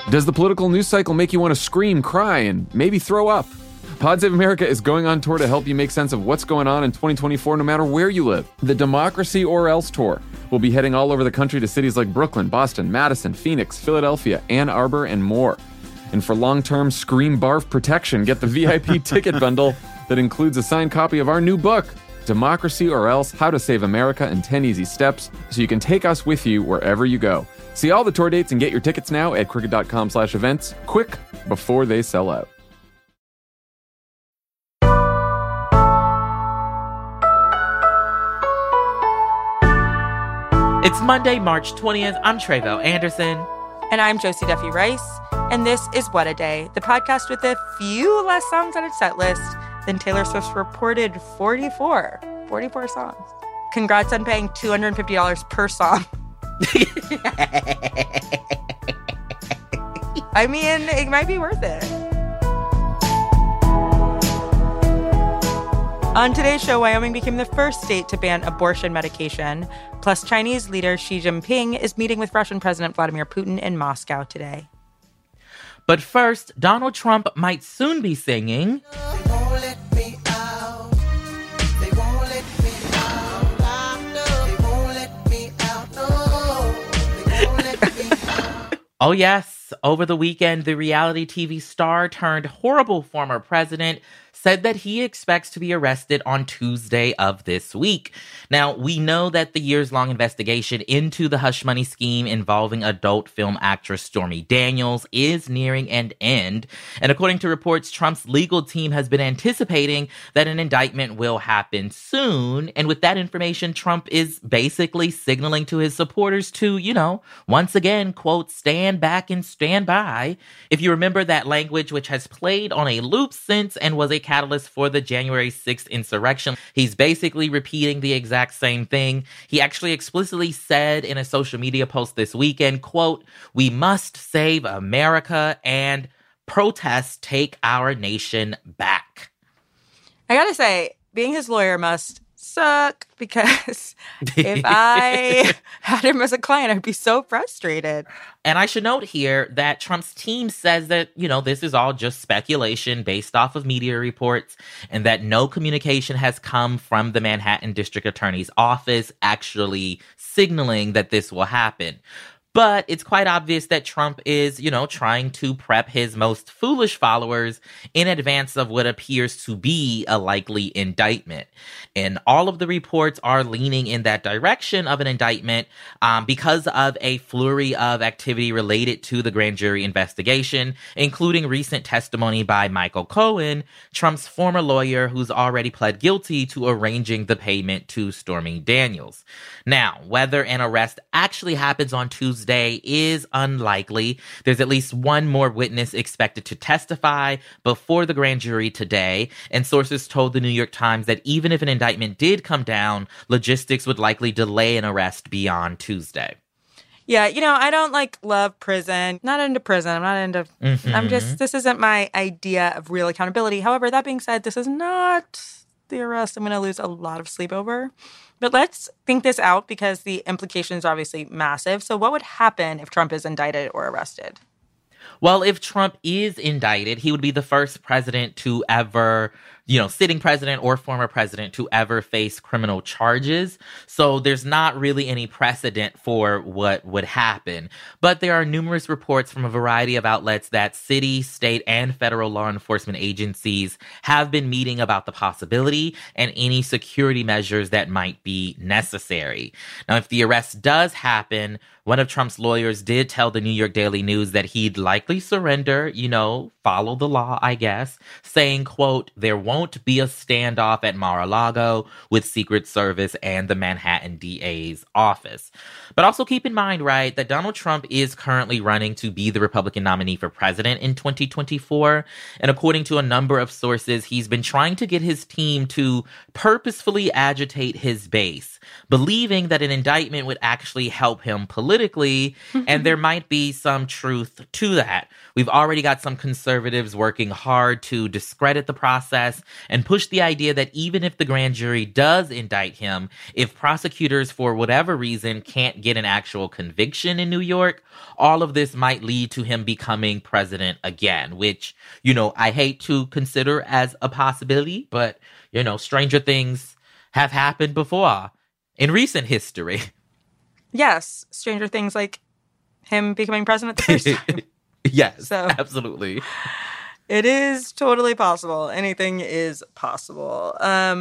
Does the political news cycle make you want to scream, cry, and maybe throw up? Pod Save America is going on tour to help you make sense of what's going on in 2024 no matter where you live. The Democracy or Else tour will be heading all over the country to cities like Brooklyn, Boston, Madison, Phoenix, Philadelphia, Ann Arbor, and more. And for long-term scream barf protection, get the VIP ticket bundle that includes a signed copy of our new book, Democracy or Else, How to Save America in 10 Easy Steps, so you can take us with you wherever you go. See all the tour dates and get your tickets now at crooked.com/events, quick, before they sell out. It's Monday, March 20th. I'm Trevo Anderson. And I'm Josie Duffy Rice. And this is What a Day, the podcast with a few less songs on its set list than Taylor Swift's reported 44 songs. Congrats on paying $250 per song. I mean, it might be worth it. On today's show, Wyoming became the first state to ban abortion medication. Plus, Chinese leader Xi Jinping is meeting with Russian President Vladimir Putin in Moscow today. But first, Donald Trump might soon be singing... They won't let me out. They won't let me out. They won't let me out. No, they won't let me out. Oh yes, over the weekend, the reality TV star turned horrible former president said that he expects to be arrested on Tuesday of this week. Now, we know that the years-long investigation into the hush money scheme involving adult film actress Stormy Daniels is nearing an end. And according to reports, Trump's legal team has been anticipating that an indictment will happen soon. And with that information, Trump is basically signaling to his supporters to, once again, quote, stand back and stand by. If you remember that language, which has played on a loop since and was a catalyst for the January 6th insurrection, he's basically repeating the exact same thing. He actually explicitly said in a social media post this weekend, quote, we must save America and protest take our nation back. I gotta say, being his lawyer must suck, because if I had him as a client, I'd be so frustrated. And I should note here that Trump's team says that, this is all just speculation based off of media reports, and that no communication has come from the Manhattan District Attorney's office actually signaling that this will happen. But it's quite obvious that Trump is, trying to prep his most foolish followers in advance of what appears to be a likely indictment. And all of the reports are leaning in that direction of an indictment because of a flurry of activity related to the grand jury investigation, including recent testimony by Michael Cohen, Trump's former lawyer, who's already pled guilty to arranging the payment to Stormy Daniels. Now, whether an arrest actually happens on Tuesday is unlikely. There's at least one more witness expected to testify before the grand jury today, and sources told the New York Times that even if an indictment did come down, logistics would likely delay an arrest beyond Tuesday. Yeah, I don't love prison. Not into prison. I'm not into, this isn't my idea of real accountability. However, that being said, this is not the arrest I'm going to lose a lot of sleep over. But let's think this out, because the implications are obviously massive. So what would happen if Trump is indicted or arrested? Well, if Trump is indicted, he would be the first president to ever, sitting president or former president to ever face criminal charges. So there's not really any precedent for what would happen. But there are numerous reports from a variety of outlets that city, state, and federal law enforcement agencies have been meeting about the possibility and any security measures that might be necessary. Now, if the arrest does happen, one of Trump's lawyers did tell the New York Daily News that he'd likely surrender, follow the law, I guess, saying, quote, there won't be a standoff at Mar-a-Lago with Secret Service and the Manhattan DA's office. But also keep in mind, right, that Donald Trump is currently running to be the Republican nominee for president in 2024. And according to a number of sources, he's been trying to get his team to purposefully agitate his base, believing that an indictment would actually help him politically, and there might be some truth to that. We've already got some conservatives working hard to discredit the process and pushed the idea that even if the grand jury does indict him, if prosecutors, for whatever reason, can't get an actual conviction in New York, all of this might lead to him becoming president again, which, I hate to consider as a possibility, but, stranger things have happened before in recent history. Yes, stranger things like him becoming president the first time. Yes, So- absolutely. It is totally possible. Anything is possible.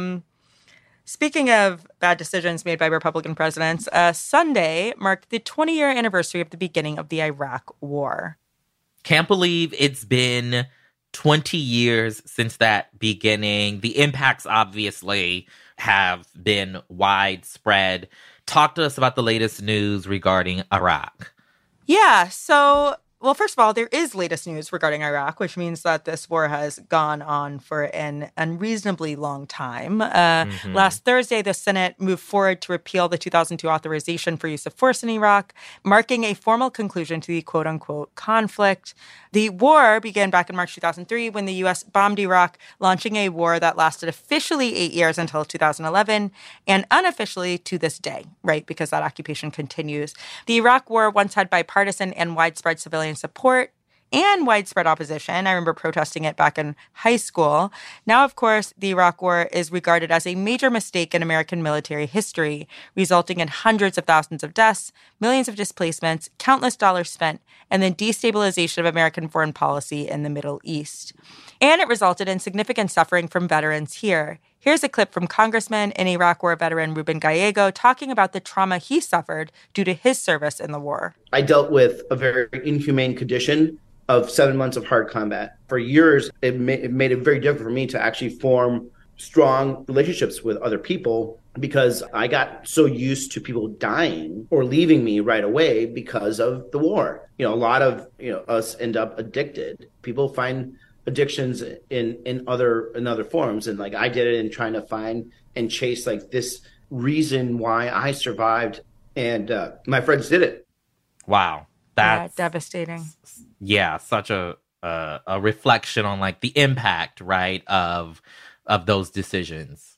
Speaking of bad decisions made by Republican presidents, Sunday marked the 20-year anniversary of the beginning of the Iraq War. Can't believe it's been 20 years since that beginning. The impacts obviously have been widespread. Talk to us about the latest news regarding Iraq. Yeah, so, well, first of all, there is latest news regarding Iraq, which means that this war has gone on for an unreasonably long time. Last Thursday, the Senate moved forward to repeal the 2002 authorization for use of force in Iraq, marking a formal conclusion to the quote-unquote conflict. The war began back in March 2003 when the U.S. bombed Iraq, launching a war that lasted officially 8 years until 2011 and unofficially to this day, right? Because that occupation continues. The Iraq war once had bipartisan and widespread civilian support and widespread opposition. I remember protesting it back in high school. Now, of course, the Iraq War is regarded as a major mistake in American military history, resulting in hundreds of thousands of deaths, millions of displacements, countless dollars spent, and the destabilization of American foreign policy in the Middle East. And it resulted in significant suffering from veterans here. Here's a clip from Congressman and Iraq War veteran Ruben Gallego talking about the trauma he suffered due to his service in the war. I dealt with a very inhumane condition of 7 months of hard combat. For years, it made it very difficult for me to actually form strong relationships with other people because I got so used to people dying or leaving me right away because of the war. A lot of us end up addicted. People find addictions in other forms, and like I did it in trying to find and chase like this reason why I survived, and my friends did it. Wow. That's devastating. Yeah, such a reflection on like the impact, right, of those decisions.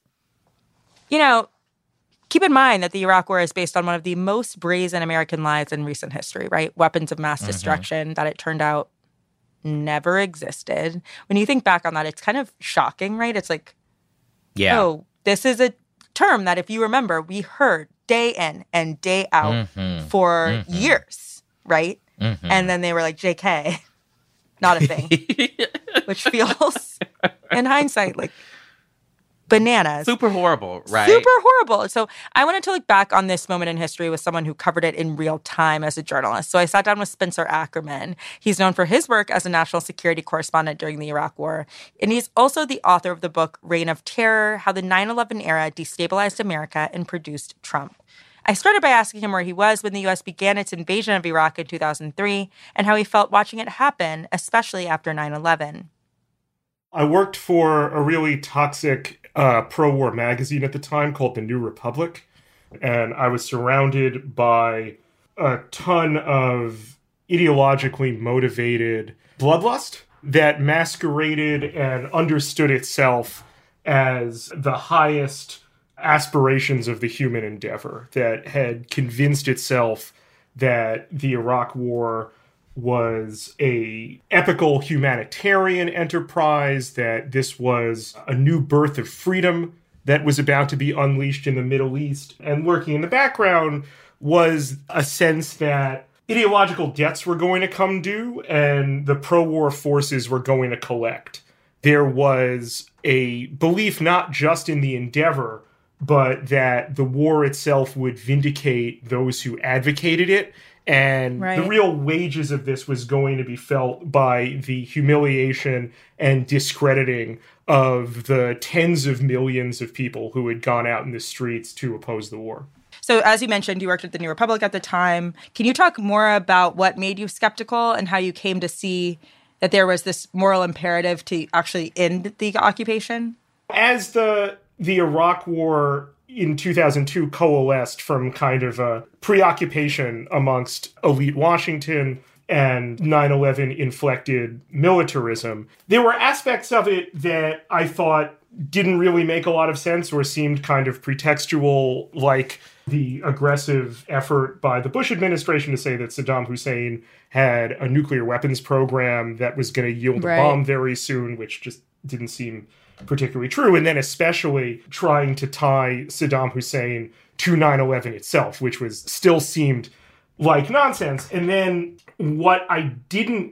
Keep in mind that the Iraq War is based on one of the most brazen American lies in recent history, right? Weapons of mass destruction that it turned out never existed. When you think back on that, it's kind of shocking, right? It's like, oh, this is a term that, if you remember, we heard day in and day out for years, right? And then they were like, JK, not a thing, which feels, in hindsight, like bananas. Super horrible, right? Super horrible. So I wanted to look back on this moment in history with someone who covered it in real time as a journalist. So I sat down with Spencer Ackerman. He's known for his work as a national security correspondent during the Iraq War. And he's also the author of the book Reign of Terror: How the 9/11 Era Destabilized America and Produced Trump. I started by asking him where he was when the U.S. began its invasion of Iraq in 2003 and how he felt watching it happen, especially after 9/11. I worked for a really toxic pro-war magazine at the time called The New Republic, and I was surrounded by a ton of ideologically motivated bloodlust that masqueraded and understood itself as the highest aspirations of the human endeavor, that had convinced itself that the Iraq War was a epical humanitarian enterprise, that this was a new birth of freedom that was about to be unleashed in the Middle East. And lurking in the background was a sense that ideological debts were going to come due and the pro-war forces were going to collect. There was a belief not just in the endeavor, but that the war itself would vindicate those who advocated it. And the real wages of this was going to be felt by the humiliation and discrediting of the tens of millions of people who had gone out in the streets to oppose the war. So as you mentioned, you worked at the New Republic at the time. Can you talk more about what made you skeptical and how you came to see that there was this moral imperative to actually end the occupation? As the Iraq War in 2002 coalesced from kind of a preoccupation amongst elite Washington and 9/11 inflected militarism. There were aspects of it that I thought didn't really make a lot of sense or seemed kind of pretextual, like the aggressive effort by the Bush administration to say that Saddam Hussein had a nuclear weapons program that was going to yield a bomb very soon, which just didn't seem particularly true. And then especially trying to tie Saddam Hussein to 9/11 itself, which was still seemed like nonsense. And then what I didn't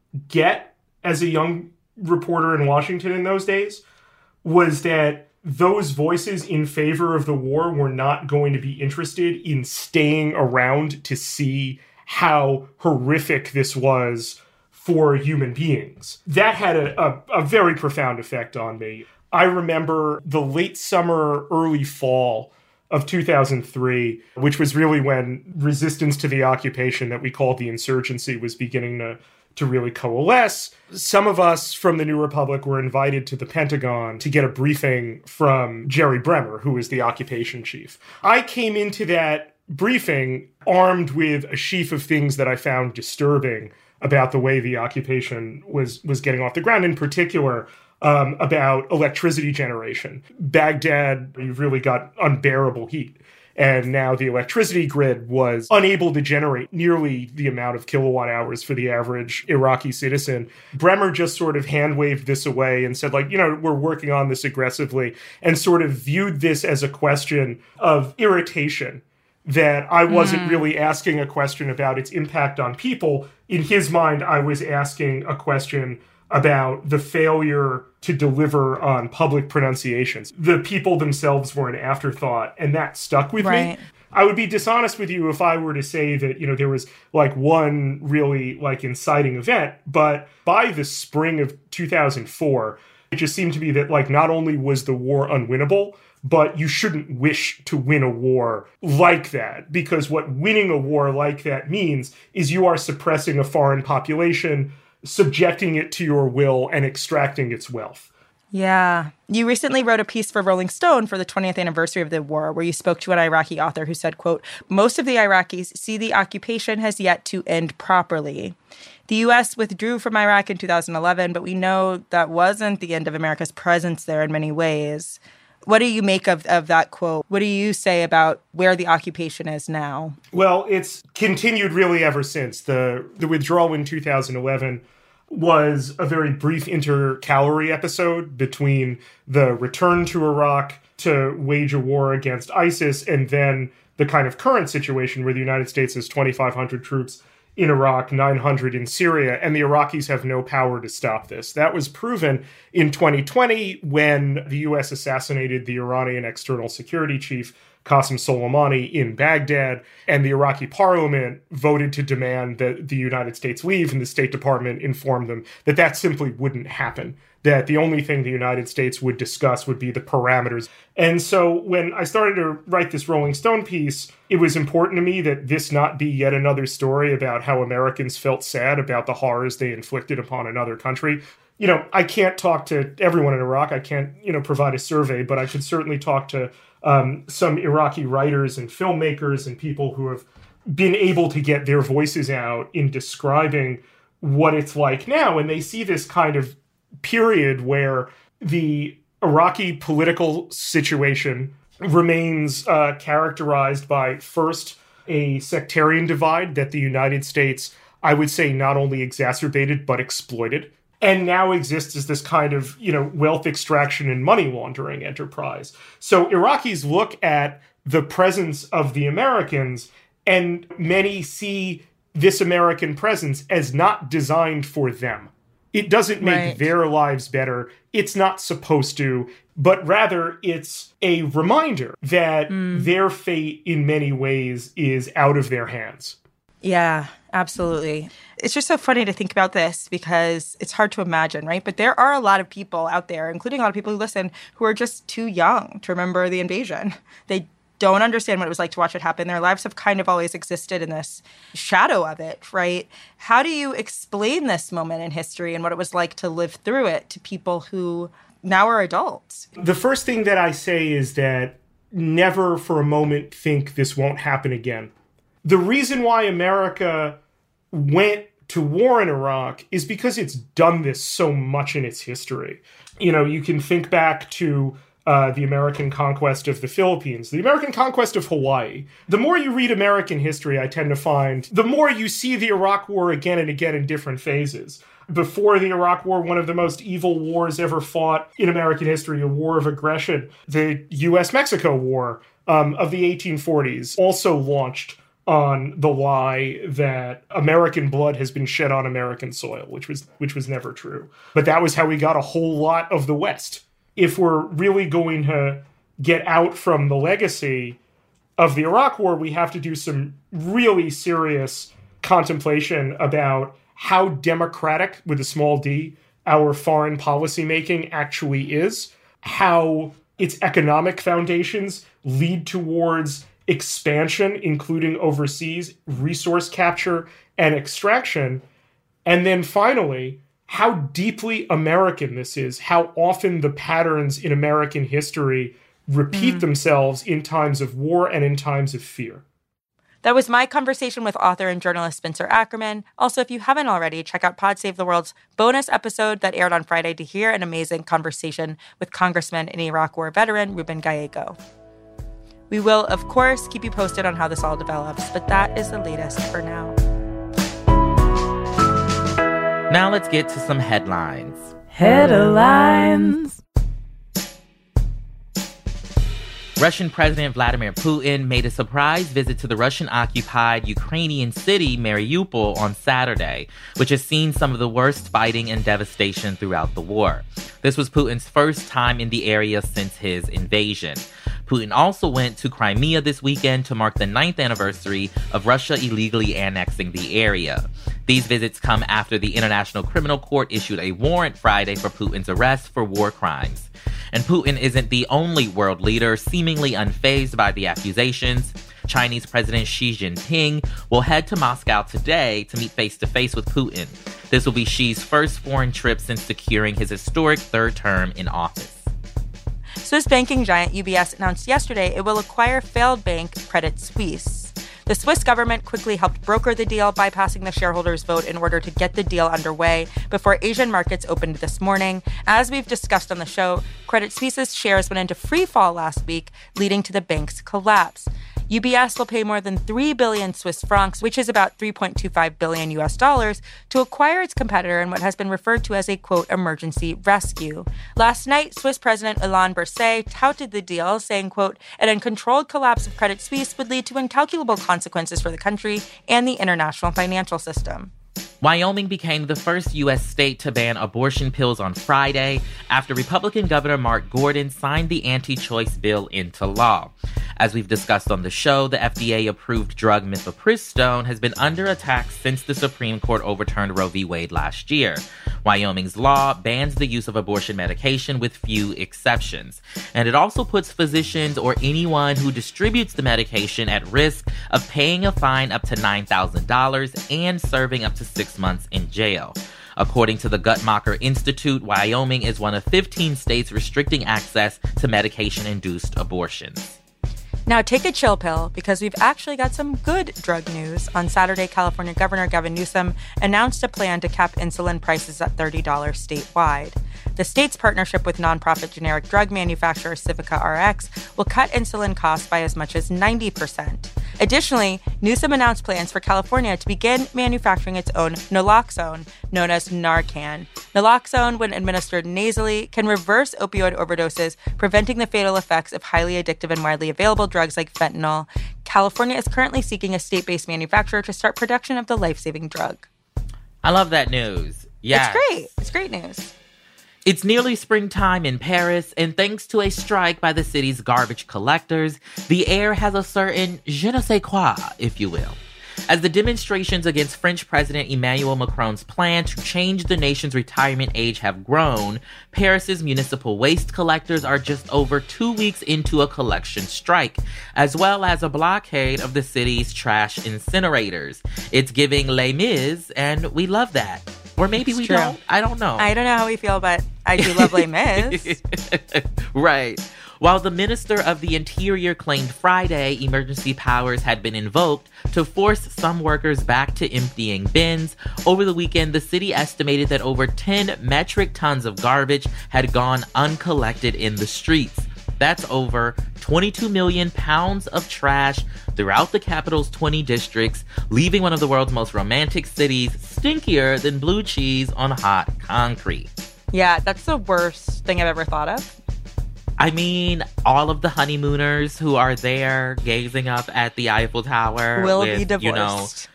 get as a young reporter in Washington in those days was that those voices in favor of the war were not going to be interested in staying around to see how horrific this was for human beings. That had a very profound effect on me. I remember the late summer, early fall of 2003, which was really when resistance to the occupation that we called the insurgency was beginning to really coalesce. Some of us from the New Republic were invited to the Pentagon to get a briefing from Jerry Bremer, who was the occupation chief. I came into that briefing armed with a sheaf of things that I found disturbing about the way the occupation was getting off the ground, in particular about electricity generation. Baghdad, you've really got unbearable heat. And now the electricity grid was unable to generate nearly the amount of kilowatt hours for the average Iraqi citizen. Bremer just sort of hand-waved this away and said, we're working on this aggressively, and sort of viewed this as a question of irritation, that I wasn't really asking a question about its impact on people. In his mind, I was asking a question about the failure to deliver on public pronunciations. The people themselves were an afterthought, and that stuck with me. I would be dishonest with you if I were to say that, there was one really inciting event, but by the spring of 2004, it just seemed to me that not only was the war unwinnable, but you shouldn't wish to win a war like that, because what winning a war like that means is you are suppressing a foreign population, subjecting it to your will, and extracting its wealth. Yeah. You recently wrote a piece for Rolling Stone for the 20th anniversary of the war, where you spoke to an Iraqi author who said, quote, "Most of the Iraqis see the occupation has yet to end properly. The U.S. withdrew from Iraq in 2011, but we know that wasn't the end of America's presence there in many ways." What do you make of that quote? What do you say about where the occupation is now? Well, it's continued really ever since. The withdrawal in 2011 was a very brief intercalary episode between the return to Iraq to wage a war against ISIS and then the kind of current situation where the United States has 2,500 troops in Iraq, 900 in Syria, and the Iraqis have no power to stop this. That was proven in 2020 when the U.S. assassinated the Iranian external security chief, Qasem Soleimani, in Baghdad, and the Iraqi parliament voted to demand that the United States leave, and the State Department informed them that that simply wouldn't happen, that the only thing the United States would discuss would be the parameters. And so when I started to write this Rolling Stone piece, it was important to me that this not be yet another story about how Americans felt sad about the horrors they inflicted upon another country. I can't talk to everyone in Iraq. I can't, provide a survey, but I could certainly talk to some Iraqi writers and filmmakers and people who have been able to get their voices out in describing what it's like now. And they see this kind of period where the Iraqi political situation remains characterized by, first, a sectarian divide that the United States, I would say, not only exacerbated, but exploited, and now exists as this kind of, wealth extraction and money laundering enterprise. So Iraqis look at the presence of the Americans, and many see this American presence as not designed for them. It doesn't make their lives better. It's not supposed to, but rather it's a reminder that their fate in many ways is out of their hands. Yeah, absolutely. It's just so funny to think about this because it's hard to imagine, right? But there are a lot of people out there, including a lot of people who listen, who are just too young to remember the invasion. They don't understand what it was like to watch it happen. Their lives have kind of always existed in this shadow of it, right? How do you explain this moment in history and what it was like to live through it to people who now are adults? The first thing that I say is that never for a moment think this won't happen again. The reason why America went to war in Iraq is because it's done this so much in its history. You can think back to the American conquest of the Philippines, the American conquest of Hawaii. The more you read American history, I tend to find, the more you see the Iraq War again and again in different phases. Before the Iraq War, one of the most evil wars ever fought in American history, a war of aggression, the U.S.-Mexico War of the 1840s, also launched on the lie that American blood has been shed on American soil, which was never true. But that was how we got a whole lot of the West. If we're really going to get out from the legacy of the Iraq War, we have to do some really serious contemplation about how democratic, with a small d, our foreign policy making actually is, how its economic foundations lead towards expansion, including overseas, resource capture and extraction. And then finally, how deeply American this is, how often the patterns in American history repeat themselves in times of war and in times of fear. That was my conversation with author and journalist Spencer Ackerman. Also, if you haven't already, check out Pod Save the World's bonus episode that aired on Friday to hear an amazing conversation with Congressman and Iraq War veteran Ruben Gallego. We will, of course, keep you posted on how this all develops, but that is the latest for now. Now let's get to some headlines. Headlines. Russian President Vladimir Putin made a surprise visit to the Russian-occupied Ukrainian city Mariupol on Saturday, which has seen some of the worst fighting and devastation throughout the war. This was Putin's first time in the area since his invasion. Putin also went to Crimea this weekend to mark the 9th anniversary of Russia illegally annexing the area. These visits come after the International Criminal Court issued a warrant Friday for Putin's arrest for war crimes. And Putin isn't the only world leader seemingly unfazed by the accusations. Chinese President Xi Jinping will head to Moscow today to meet face-to-face with Putin. This will be Xi's first foreign trip since securing his historic third term in office. Swiss banking giant UBS announced yesterday it will acquire failed bank Credit Suisse. The Swiss government quickly helped broker the deal, bypassing the shareholders' vote in order to get the deal underway before Asian markets opened this morning. As we've discussed on the show, Credit Suisse's shares went into free fall last week, leading to the bank's collapse. UBS will pay more than 3 billion Swiss francs, which is about $3.25 billion US dollars, to acquire its competitor in what has been referred to as a, quote, emergency rescue. Last night, Swiss President Alain Berset touted the deal, saying, quote, an uncontrolled collapse of Credit Suisse would lead to incalculable consequences for the country and the international financial system. Wyoming became the first U.S. state to ban abortion pills on Friday after Republican Governor Mark Gordon signed the anti-choice bill into law. As we've discussed on the show, the FDA-approved drug mifepristone has been under attack since the Supreme Court overturned Roe v. Wade last year. Wyoming's law bans the use of abortion medication with few exceptions. And it also puts physicians or anyone who distributes the medication at risk of paying a fine up to $9,000 and serving up to 6 months in jail. According to the Guttmacher Institute, Wyoming is one of 15 states restricting access to medication-induced abortions. Now take a chill pill, because we've actually got some good drug news. On Saturday, California Governor Gavin Newsom announced a plan to cap insulin prices at $30 statewide. The state's partnership with nonprofit generic drug manufacturer Civica RX will cut insulin costs by as much as 90%. Additionally, Newsom announced plans for California to begin manufacturing its own naloxone, known as Narcan. Naloxone, when administered nasally, can reverse opioid overdoses, preventing the fatal effects of highly addictive and widely available drugs like fentanyl. California is currently seeking a state-based manufacturer to start production of the life-saving drug. I love that news. Yeah, It's great. It's great news. It's nearly springtime in Paris, and thanks to a strike by the city's garbage collectors, the air has a certain je ne sais quoi, if you will. As the demonstrations against French President Emmanuel Macron's plan to change the nation's retirement age have grown, Paris's municipal waste collectors are just over 2 weeks into a collection strike, as well as a blockade of the city's trash incinerators. It's giving Les Mis, and we love that. Or maybe It's we true. don't. I don't know. I don't know how we feel, but I do love Les Mis. Right. while the Minister of the Interior claimed Friday emergency powers had been invoked to force some workers back to emptying bins. Over the weekend, the city estimated that over 10 metric tons of garbage had gone uncollected in the streets. That's over 22 million pounds of trash throughout the capital's 20 districts, leaving one of the world's most romantic cities stinkier than blue cheese on hot concrete. Yeah, that's the worst thing I've ever thought of. I mean, all of the honeymooners who are there gazing up at the Eiffel Tower will be divorced.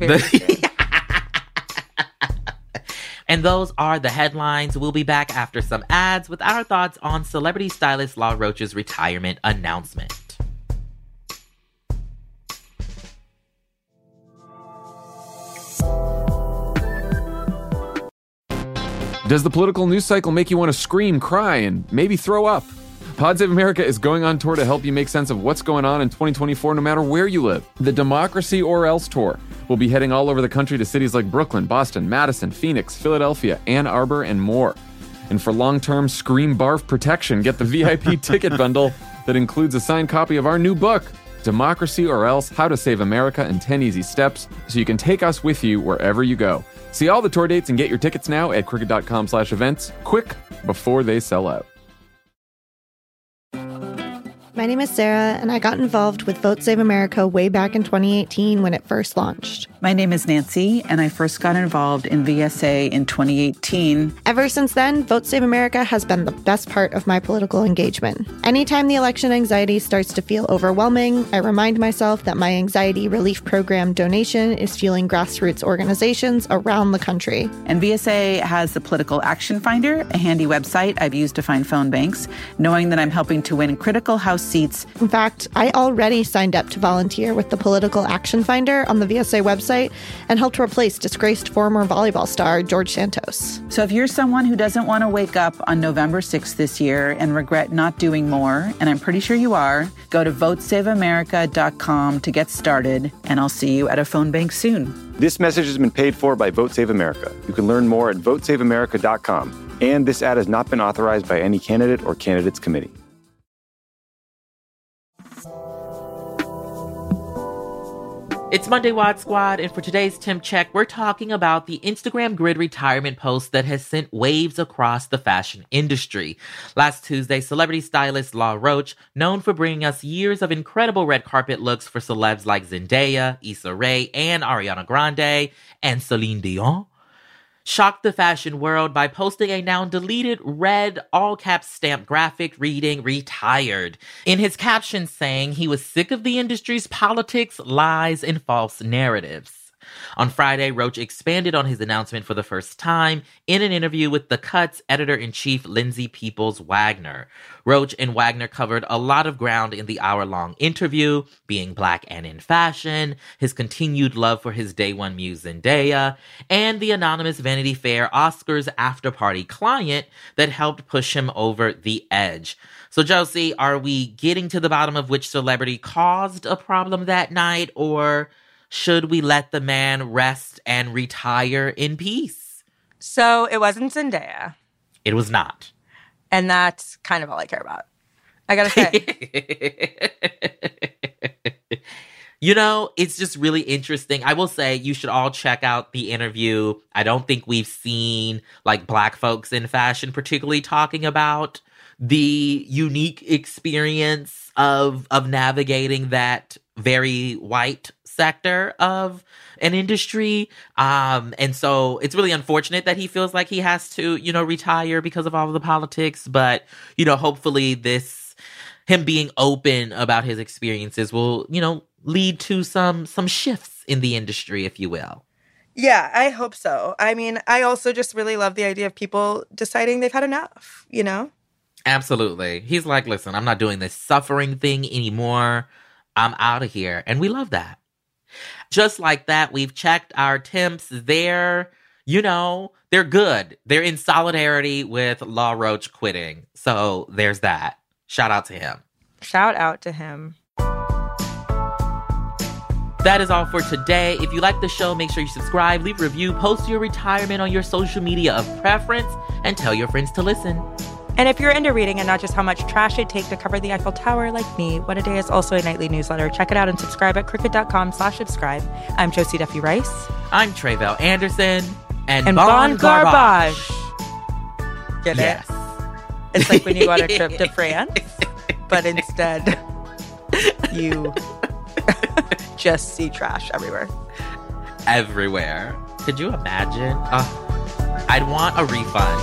And those are the headlines. We'll be back after some ads with our thoughts on celebrity stylist Law Roach's retirement announcement. Does the political news cycle make you want to scream, cry, and maybe throw up? Pod Save America is going on tour to help you make sense of what's going on in 2024 no matter where you live. The Democracy or Else tour will be heading all over the country to cities like Brooklyn, Boston, Madison, Phoenix, Philadelphia, Ann Arbor, and more. And for long-term scream barf protection, get the VIP ticket bundle that includes a signed copy of our new book, Democracy or Else, How to Save America in 10 Easy Steps, so you can take us with you wherever you go. See all the tour dates and get your tickets now at crooked.com/events, quick before they sell out. My name is Sarah, and I got involved with Vote Save America way back in 2018 when it first launched. My name is Nancy, and I first got involved in VSA in 2018. Ever since then, Vote Save America has been the best part of my political engagement. Anytime the election anxiety starts to feel overwhelming, I remind myself that my anxiety relief program donation is fueling grassroots organizations around the country. And VSA has the Political Action Finder, a handy website I've used to find phone banks, knowing that I'm helping to win critical House seats. In fact, I already signed up to volunteer with the Political Action Finder on the VSA website and helped replace disgraced former volleyball star George Santos. So if you're someone who doesn't want to wake up on November 6th this year and regret not doing more, and I'm pretty sure you are, go to votesaveamerica.com to get started, and I'll see you at a phone bank soon. This message has been paid for by Vote Save America. You can learn more at votesaveamerica.com. And this ad has not been authorized by any candidate or candidates committee. It's Monday Wad Squad, and for today's Temp Check, we're talking about the Instagram Grid retirement post that has sent waves across the fashion industry. Last Tuesday, celebrity stylist Law Roach, known for bringing us years of incredible red carpet looks for celebs like Zendaya, Issa Rae, and Ariana Grande, and Celine Dion, shocked the fashion world by posting a now deleted red all-caps stamped graphic reading "Retired," in his caption saying he was sick of the industry's politics, lies, and false narratives. On Friday, Roach expanded on his announcement for the first time in an interview with The Cut's editor-in-chief Lindsay Peoples-Wagner. Roach and Wagner covered a lot of ground in the hour-long interview, being black and in fashion, his continued love for his day one muse Zendaya, and the anonymous Vanity Fair Oscars after-party client that helped push him over the edge. So, Josie, are we getting to the bottom of which celebrity caused a problem that night, or should we let the man rest and retire in peace? So it wasn't Zendaya. It was not. And that's kind of all I care about. I gotta say. You know, it's just really interesting. I will say you should all check out the interview. I don't think we've seen like black folks in fashion particularly talking about the unique experience of navigating that very white sector of an industry. And so it's really unfortunate that he feels like he has to, retire because of all of the politics. But, hopefully him being open about his experiences will, lead to some shifts in the industry, if you will. Yeah, I hope so. I mean, I also just really love the idea of people deciding they've had enough, Absolutely. He's like, listen, I'm not doing this suffering thing anymore. I'm out of here. And we love that. Just like that, we've checked our temps. They're good. They're in solidarity with Law Roach quitting. So there's that. Shout out to him. Shout out to him. That is all for today. If you like the show, make sure you subscribe, leave a review, post your retirement on your social media of preference, and tell your friends to listen. And if you're into reading and not just how much trash it'd take to cover the Eiffel Tower like me, What a Day is also a nightly newsletter. Check it out and subscribe at crooked.com/subscribe. I'm Josie Duffy Rice. I'm Tre'vell Anderson. And Bon Garbage. Get yes. it? It's like when you go on a trip to France, but instead you just see trash everywhere. Everywhere. Could you imagine? I'd want a refund.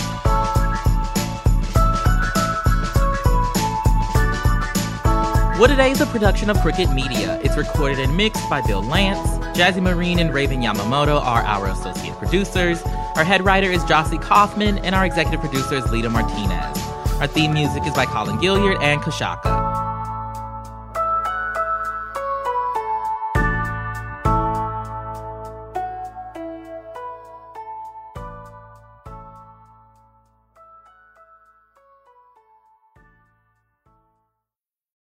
What a Day is a production of Crooked Media. It's recorded and mixed by Bill Lance. Jazzy Marine and Raven Yamamoto are our associate producers. Our head writer is Jossie Kaufman, and our executive producer is Lita Martinez. Our theme music is by Colin Gilliard and Kashaka.